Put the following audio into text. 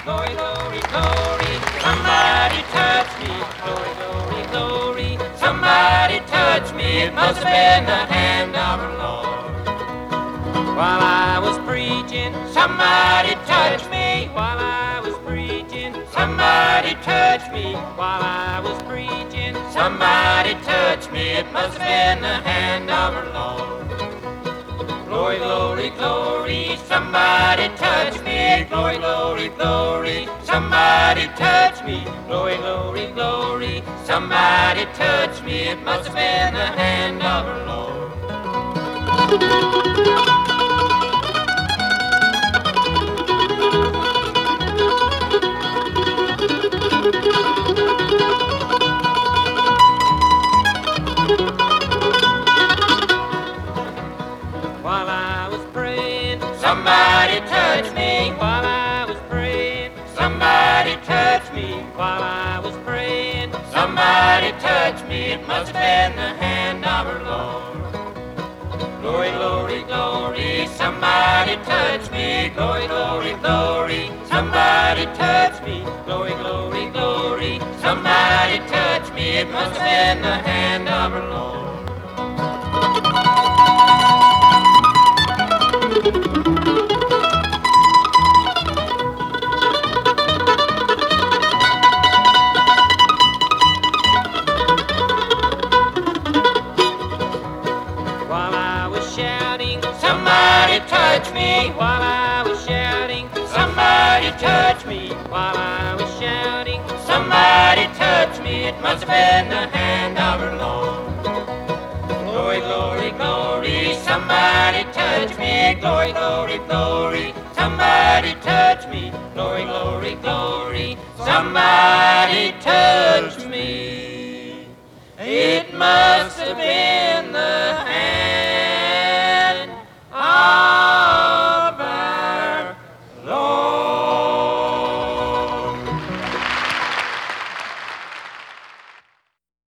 Glory, glory, glory, somebody touch me. Glory, glory, glory, somebody touch me. It must have been the hand of our Lord. While I was preaching, somebody touched me. While I was preaching, somebody touched me. While I was preaching, somebody touched me. It must have been the hand of our Lord. Glory, glory, glory, somebody touch me. Glory, glory, glory, somebody touch me. Glory, glory, glory, somebody touch me. It must have been the hand of our Lord. While I was praying, somebody touched me. While I was praying, somebody touched me. While I was praying, somebody touched me. It must have been the hand of our Lord. Glory, glory, glory, somebody touched me. Glory, glory, glory, somebody touched me. Glory, glory, glory, somebody touched me. It must have been the hand of our Lord. While I was shouting, somebody touch me. While I was shouting, somebody touch me. While I was shouting, somebody touch me. It must have been the hand of our Lord. Glory, glory, glory, somebody touch me. Glory, glory, glory, somebody touch me. Glory, glory, glory, somebody touch me.